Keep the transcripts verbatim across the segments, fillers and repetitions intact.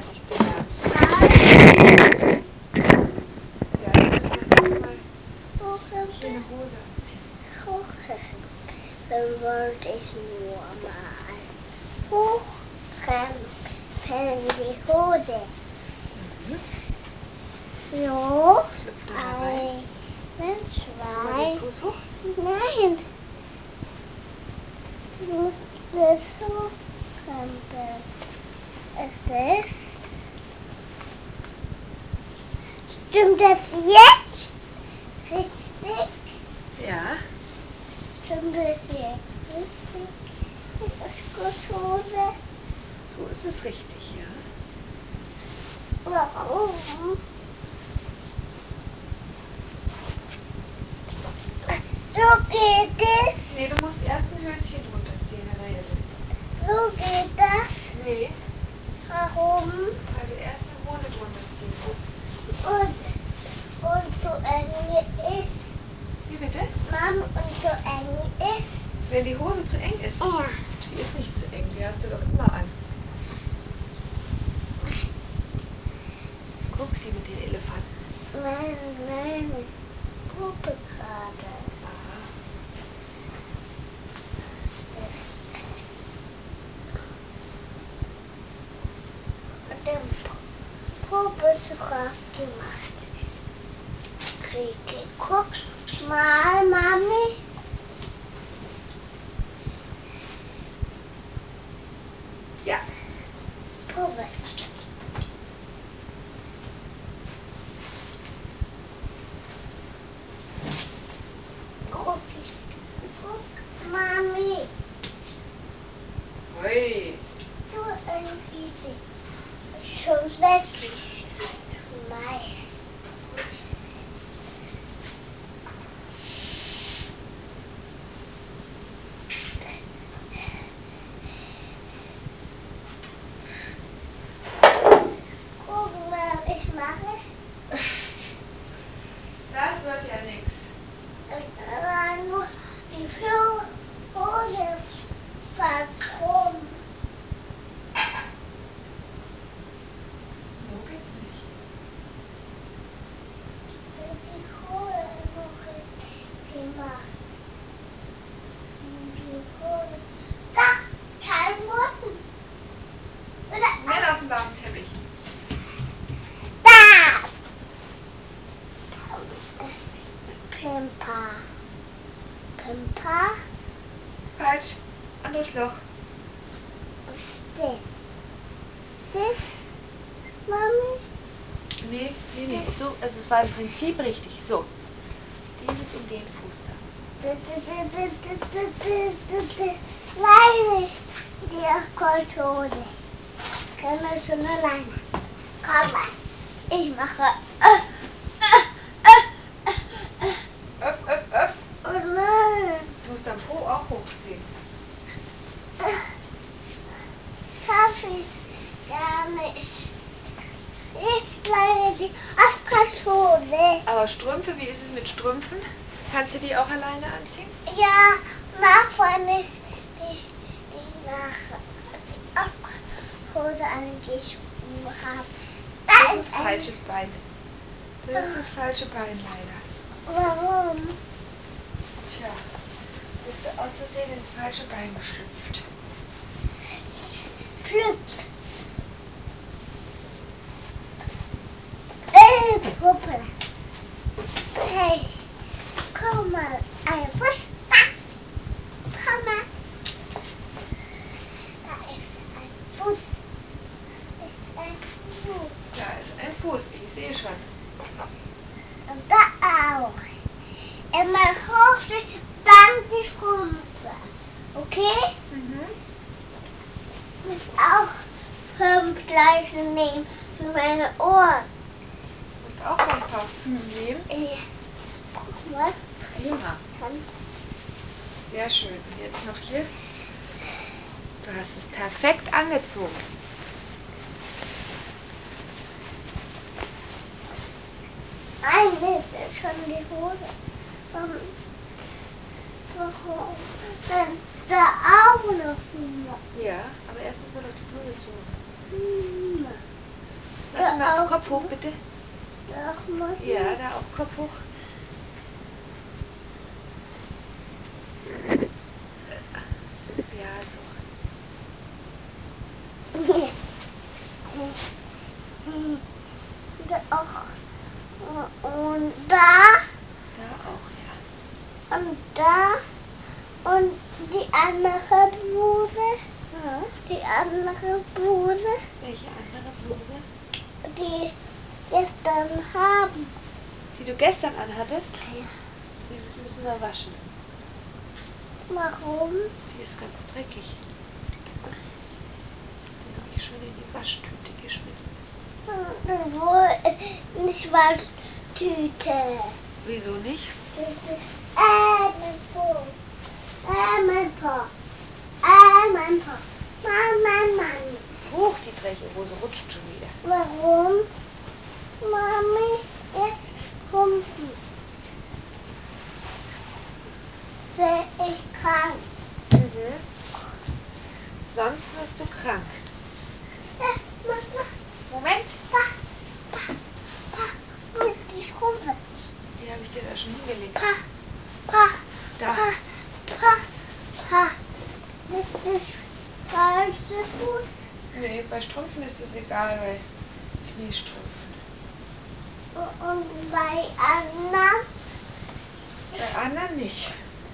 siehst du Herz. Nein. Ja, dann muss man erstmal hier eine Hose anziehen. Hochheben. Dann wollte ich nur mal hochkrempeln die Hose. Mhm. So, Schlüpf da mal rein. ein, Tu mal zwei, den Fuß hoch. nein. Du musst es hochkrempeln. Es ist, stimmt das jetzt richtig? Ja. Stimmt das jetzt richtig? Ist das gut, Hose? So ist es richtig, ja. Warum? So geht es. Nee, du musst erst ein Höschen runterziehen, Henriette. So geht das. Nee, Warum? weil du erst eine Hose drunter ziehen musst. Und, und so eng ist. Wie bitte? Mom, und so eng ist. Wenn die Hose zu eng ist. Ja. Die ist nicht zu eng, die hast du doch immer an. Guck, die mit den Elefanten. Nein, nein. Puppe gerade. Aha. Und den Puppe zu Kraft gemacht. Kriege. Guck mal, Mami. Ja. Puppe. Guck, ich, guck, Mami. Hui. Du irgendwie schon weg ist. Mais. Gut. Guck mal, ich mache. Das wird ja nichts. Äh, nur die Hose fällt rum. So geht's nicht. Die Hose noch richtig gemacht. Und die Hose. Da, kein Boden. Schnell auf den warmen Teppich. Da. Pimpa. Pimpa. Falsch. Anderes Loch. Was ist das? Das, Mami? Nee, nee, nee. So, also es war im Prinzip richtig. So. Dieses in den Fuß da. Nein, die Kochhose. Kann man schon alleine. Komm mal, ich mache. Äh, äh, äh, äh. Öff, öff, öff. Oh nein. Du musst dein Po auch hochziehen. Schaff ich gar nicht. Jetzt leider die Afterschule. Aber Strümpfe, wie ist es mit Strümpfen? Kannst du die auch alleine anziehen? Ja, nach wenn ich die, die nach die Afterhose angezogen habe. Da Das ist ist ein. falsches Bein. Das ist das falsche Bein leider. Warum? Tja, bist du aus Versehen ins falsche Bein geschlüpft. Schlüpf. Hey, Puppe. Hey, komm mal, ein Fuß. Komm mal. Da ist ein Fuß. Ist ein Fuß. Da ist ein Fuß, ich sehe schon. Und da auch. Immer hoch sich, dann die Strümpfe. Okay? Mhm. Ich muss auch fünf gleiche nehmen für meine Ohren. Du musst auch ein paar Fühlen nehmen. Ja. Guck mal. Prima. Dann Sehr schön. Und jetzt noch hier. Du hast es perfekt angezogen. Nein, das ist schon die Hose. Warum? Warum? Dann da auch noch mal. Ja, aber erst müssen wir doch die Bluse zu. Hm. Einmal auch. Kopf hoch, bitte. Auch mal. Ja, da auch Kopf hoch. Ja, so. Da auch. Und da. Da auch, ja. Und da. Und die andere Bluse. Ja. Die andere Bluse. Welche andere Bluse? Die gestern haben. Die du gestern anhattest? Ja. Die müssen wir waschen. Warum? Die ist ganz dreckig. Die habe ich schon in die Waschtüte geschmissen. Wo nicht Waschtüte. Wieso nicht? Äh, mein Po. Äh, mein Po. Äh, mein Po. Mann, Mann, Mann. Hoch, die dreckige Hose rutscht schon wieder. Warum? Mami, jetzt humpeln. Wäre ich krank. Mhm. Sonst wirst du krank. Ja, Mama. Moment. Pa, pa, pa. Mit die Schrumpfe. Die habe ich dir da schon hingelegt. Pa, pa, Da. pa, pa, pa. Das ist das falsche Fuß. Nee, bei Strümpfen ist es egal, bei Kniestrümpfen. Und bei Anna? Bei anderen nicht.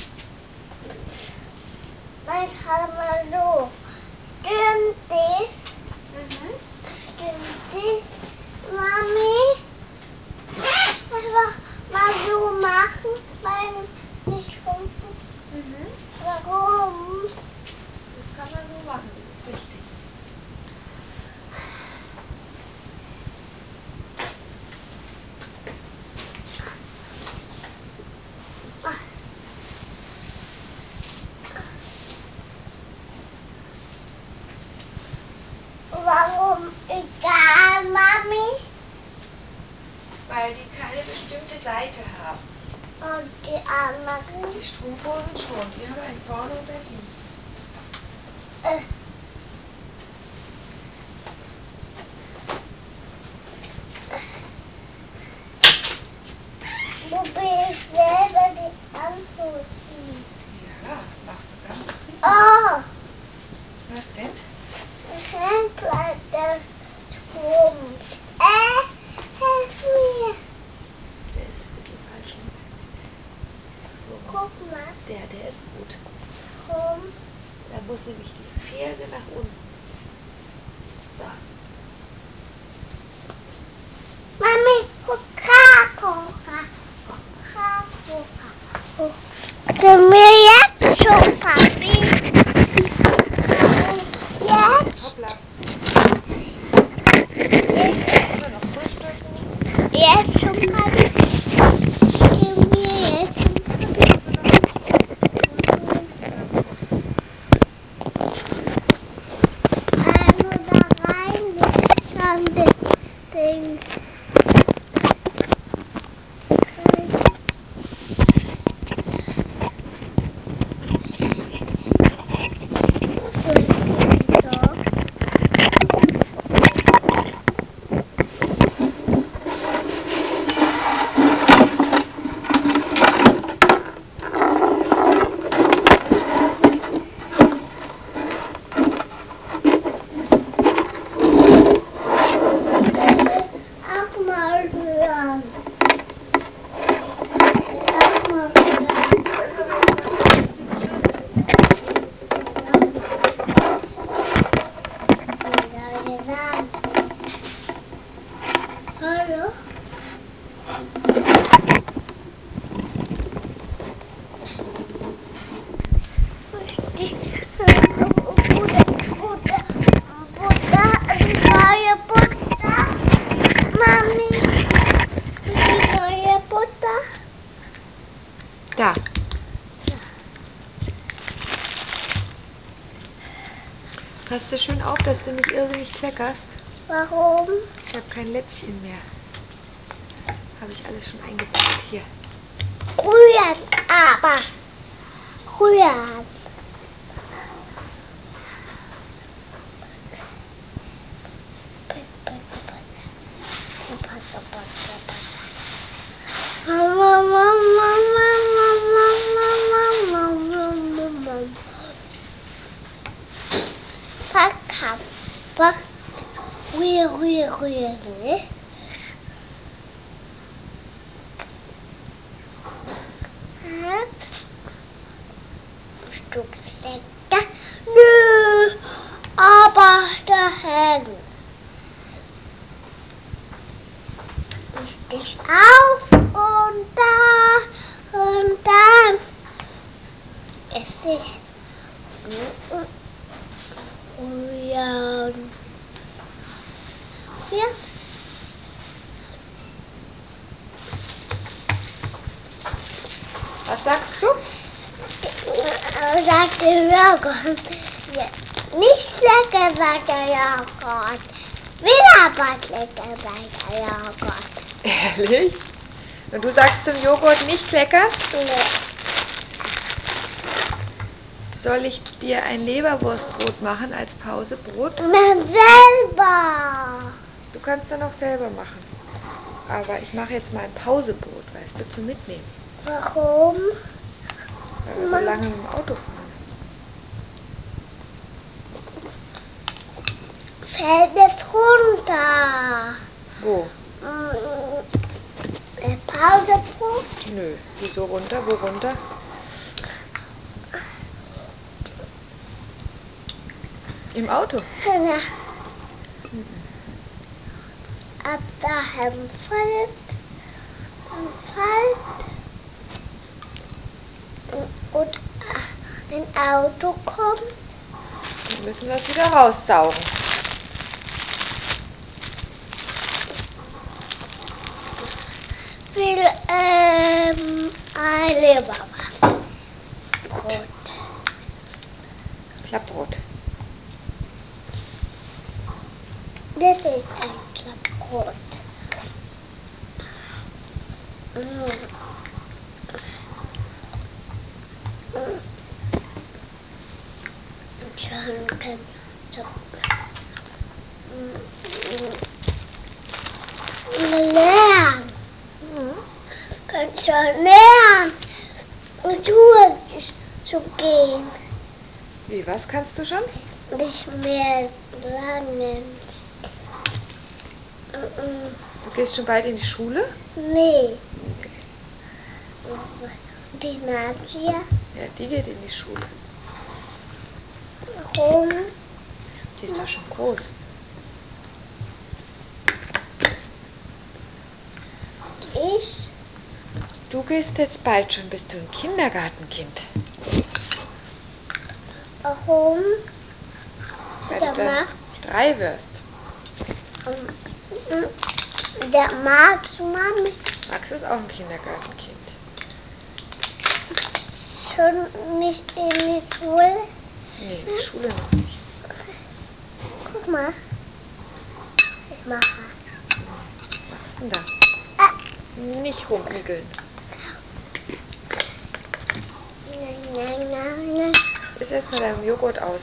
Mein Hammerlo. Stimmt das? Mhm. Stimmt das, Mami? Einfach mal so machen, beim nicht schrumpfen. Mhm. Warum? Das kann man so machen, das ist richtig. Warum egal, Mami? Weil die keine bestimmte Seite haben. Und die anderen? Die Strumpfhosen schon, die haben einen vorne und einen hinten. Äh. Wo bin ich selber die anzuziehen? Ja, machst du ganz prima. Oh, Was denn? Handleiter Strom. Äh, helf mir. Der ist ein bisschen falsch rum. So, Guck mal. der, der ist gut. Rum. Da muss nämlich die Ferse nach unten. So. Mami, Huka, Huka. Huka, Huka. Können wir jetzt schon, Papi? Jetzt? Hoppla. Jetzt, Immer noch frühstücken. jetzt schon, Papi? Können wir jetzt schon, Papi? Äh, nur da rein, nicht an den Ding. Auch mal hören. Auch mal hören. Was soll ich sagen? Hallo? Die Buddha, Buddha, Buddha, die neue Buddha. Mami, die neue Buddha. Da. Passt du schön auf, dass du nicht irrsinnig kleckerst? Warum? Ich habe kein Lätzchen mehr. Habe ich alles schon eingepackt hier. Rühren, aber. Rühren. Pack, pack, rühr, rühr, rühr, rühr. Stück lecker. Nö, aber dahin. Ich dich auf und da und dann esse ich rühren. Hier. Was sagst du? Sagt der Joghurt. Ja. Nicht lecker, sagt der Joghurt. Will aber lecker, sagt der Joghurt. Ehrlich? Und du sagst zum Joghurt nicht lecker? Nee. Soll ich dir ein Leberwurstbrot machen als Pausebrot? Na, selber. Du kannst dann auch selber machen. Aber ich mache jetzt mal ein Pausebrot, weißt du, zum Mitnehmen. Warum? Weil wir so lange mit dem Auto fahren. Fällt es runter. Wo? Das Pausebrot? Nö. Wieso runter? Wo runter? Im Auto? Ja. Mhm. Ab dahin fällt und fällt und ein Auto kommt. Dann müssen wir es wieder raussaugen. Will ähm, ein Leberwurstbrot. Klappbrot. Das ist ein Klappbrot. Mm. Schon kann so lernen. Mhm. Kann schon lernen, Schuhe zu gehen. Wie, was kannst du schon? Nicht mehr lernen. Du gehst schon bald in die Schule? Nee. Nee. Die Nadia. Ja, die geht in die Schule. Warum? Die ist doch schon groß. Ich? Du gehst jetzt bald schon, bist du ein Kindergartenkind. Warum? Weil Der du dann Max. drei wirst. Der Max, Mami. Max ist auch ein Kindergartenkind. Schon nicht in die Schule? Nee, in die Schule noch nicht. Guck mal. Ich mache. Was machst du denn da? Ah. Nicht rumigeln. Nein, nein, nein, nein. Iss erstmal deinen Joghurt aus.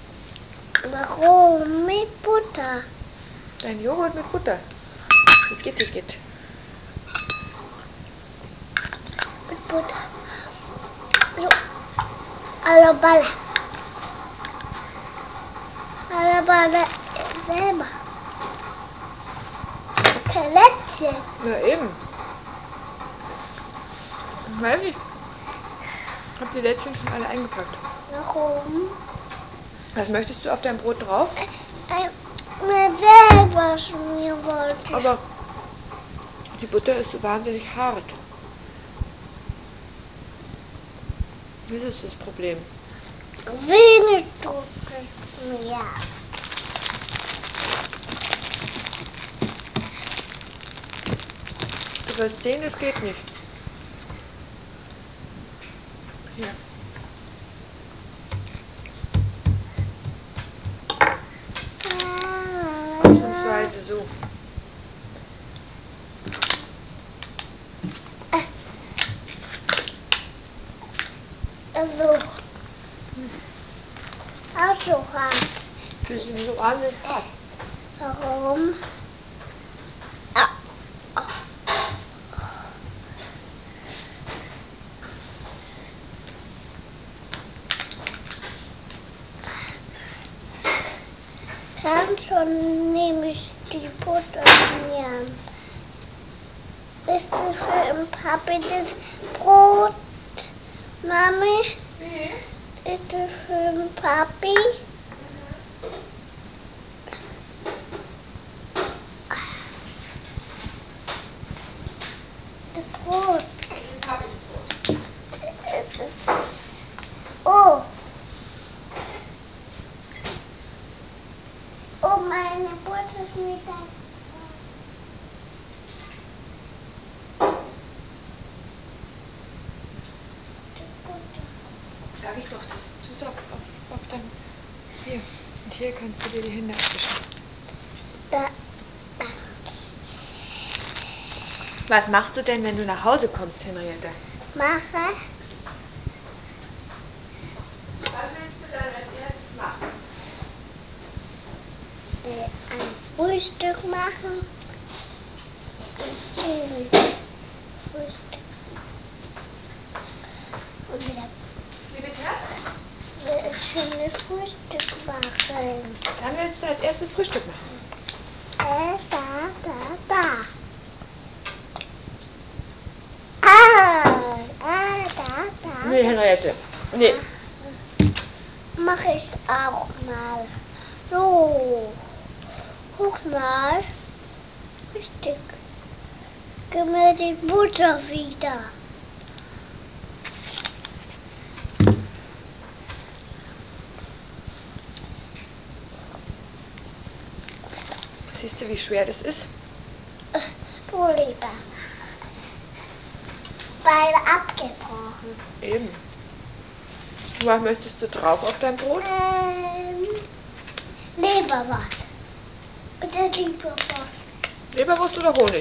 Warum? Mit Butter. Dein Joghurt mit Butter. Mit Gittigit. Mit Butter. So. Alle Balle. Alle Balle selber. Plätzchen. Na eben. Ich weiß nicht. Ich habe die Lätzchen schon alle eingepackt. Warum? Was möchtest du auf dein Brot drauf? Äh, mir selber schmieren wollte. Aber die Butter ist so wahnsinnig hart. Das ist das Problem. Wenig tut es mir. Du wirst sehen, das geht nicht. Hier. Ausnahmsweise so. Also. Auch so hart. Die sind so wahnsinnig hart. Warum? Ah. dann nehme ich die Butter mir. Ist das für den Papi das Brot, Mami? Wie? Ist das für den Papi? Das Brot. Ein Papi-Brot. Ist es- Oh. Oh, meine Butter ist mit ein. Sag ich doch, das tust du auf, auf, auf dein... Hier. Und hier kannst du dir die Hände abwischen. Da, da. Was machst du denn, wenn du nach Hause kommst, Henriette? Mache. Was willst du dann als erstes machen? Äh, ein Frühstück machen. Ein schönes Frühstück. Und wieder Wie bitte? ein schönes Frühstück machen. Dann willst du als erstes Frühstück machen. Äh, da, da, da. Ah, ah, da, da. Nee, Henriette. Nee. Mach ich auch mal. So. Guck mal. Richtig. Gib mir die Butter wieder. Siehst du, wie schwer das ist? Du lieber. Beide abgebrochen. Eben. Was möchtest du drauf auf dein Brot? Ähm, Leberwurst. Oder Leberwurst. Leberwurst oder Honig?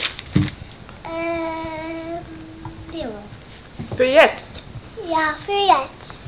Ähm, Leberwurst. Für jetzt. Ja, für jetzt.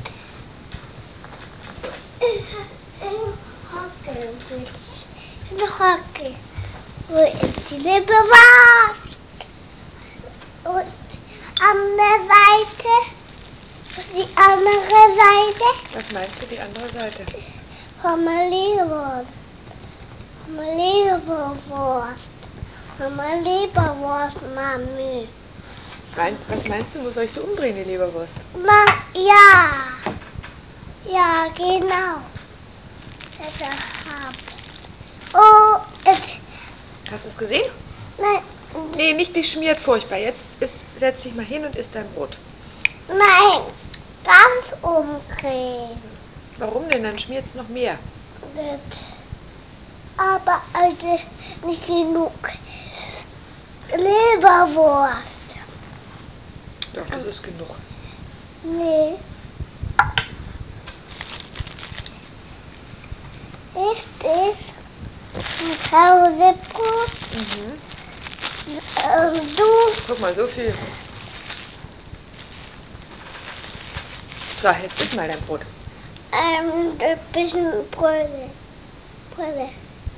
Im Hockey. Im Hockey. Wo ist die Leberwurst? Und an der Seite. Wo ist die andere Seite? Was meinst du, die andere Seite? Von der Leberwurst. Von der Leberwurst. Von der Leberwurst, Mami. Mein, was meinst du, wo soll ich sie umdrehen, die Leberwurst? Ma, ja. Ja, genau. Das hab. Oh, es. Hast du es gesehen? Nein, Nee, nicht, die schmiert furchtbar. Jetzt ist, setz dich mal hin und isst dein Brot. nein. Ganz umdrehen. Warum denn? Dann schmiert es noch mehr. Das, aber also nicht genug Leberwurst. Doch, das ist genug. Nee. Ist es ein Pausebrot? Mhm. Ähm, du? Guck mal, so viel. So, jetzt isst mal dein Brot. Ähm, ein bisschen Brille. Brille.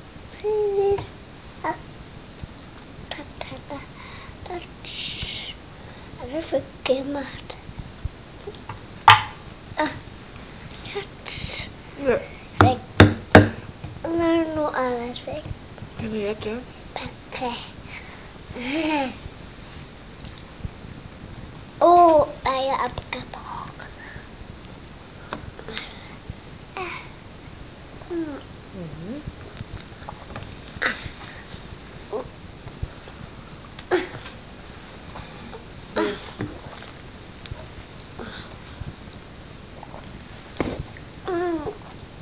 Das habe ich gemacht. Ah, Schatz. Ja. Weg. Nein, nur alles weg. Henriette, Okay. Oh, Eier abgebrochen. Hm. mhm. Wie? Hm.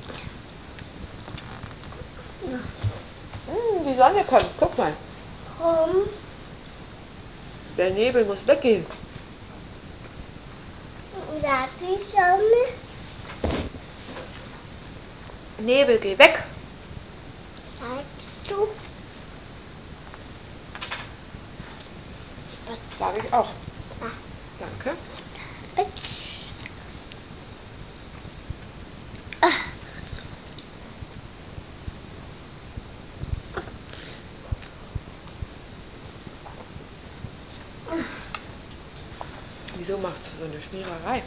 Hm, die Sonne kommt, guck mal. Warum? Der Nebel muss weggehen. Sagt die Sonne? Nebel, geh weg. Sagst du? Sage ich auch. Ah. Danke. Bitch. Ah. Wieso machst du so eine Schmiererei?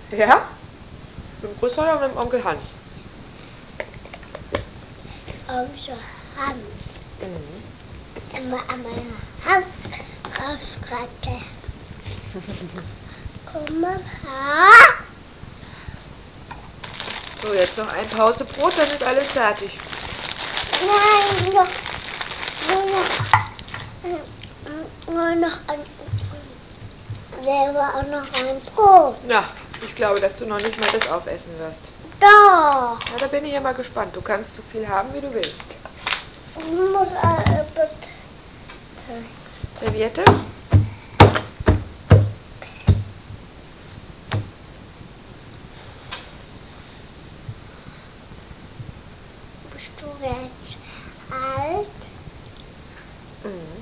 Ja? Mit dem Großvater oder mit dem Onkel Hans? Onkel Hans. Mhm. Immer an meiner Hand rausratte. Komm mal her. So, jetzt noch ein Pausebrot, dann ist alles fertig. Nein, noch, nur noch, nur noch ein, selber auch noch ein Brot. Na, ich glaube, dass du noch nicht mal das aufessen wirst. Doch. Na, da bin ich ja mal gespannt. Du kannst so viel haben, wie du willst. Ich muss eine Serviette? Bist du jetzt alt? Mhm.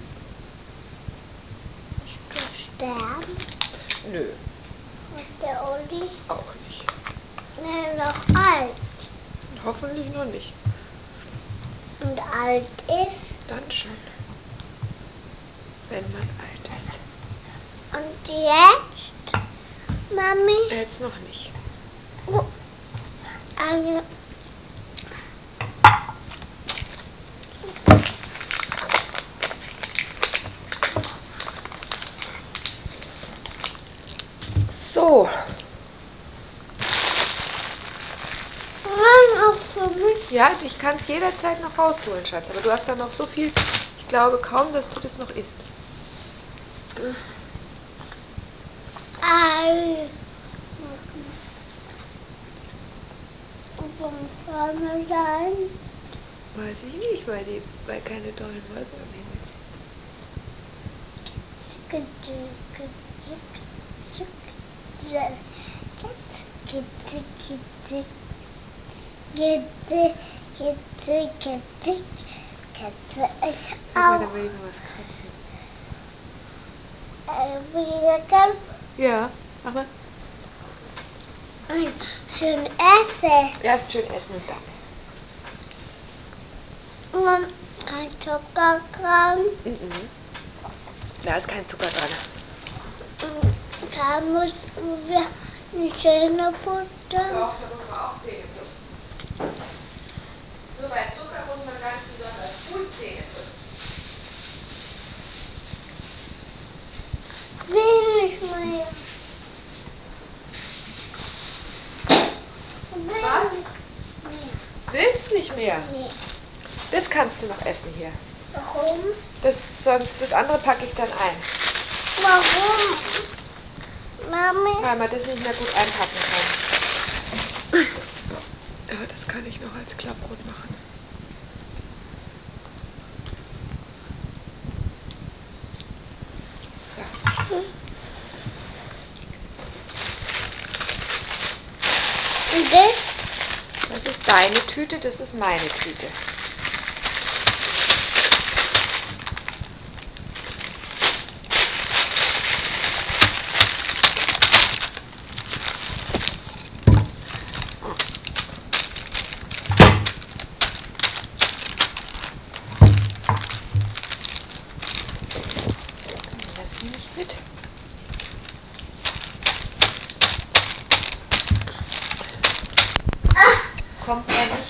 Bist du sterben? Nö, Und der Uli? auch nicht. Nee, noch alt. Hoffentlich noch nicht. Und alt ist? Dann schon. Wenn man alt ist. Und jetzt, Mami? Jetzt noch nicht. Oh, eine. So. Nein, auch für mich. Ja, ich kann es jederzeit noch rausholen, Schatz. Aber du hast da noch so viel. Ich glaube kaum, dass du das noch isst. Ei. Vom vorne sein. Weiß ich nicht, weil, die, weil keine dollen Wolken am Himmel sind. Kitze, Kitze, Kitze, Kitze, ich Guck mal, auch. da will ich noch was kratzen. Äh, wieder ganz Ja, mach mal. schön essen. Erst schön essen und dann. Und kein Zucker dran. Mhm. Da ist kein Zucker dran. Da müssen wir die Zähne putzen. Doch, da muss man auch Zähne putzen. Nur bei Zucker muss man ganz besonders gut Zähne putzen. Will ich mehr. Will Was? ich mehr. Willst nicht mehr? Nee. Das kannst du noch essen hier. Warum? Das, sonst, das andere packe ich dann ein. Warum? Mami? Weil man das nicht mehr gut einpacken kann. Ja, das kann ich noch als Klappbrot machen. So. Und das? Das ist deine Tüte, das ist meine Tüte. Das nehme ich mit. Kommt ja nicht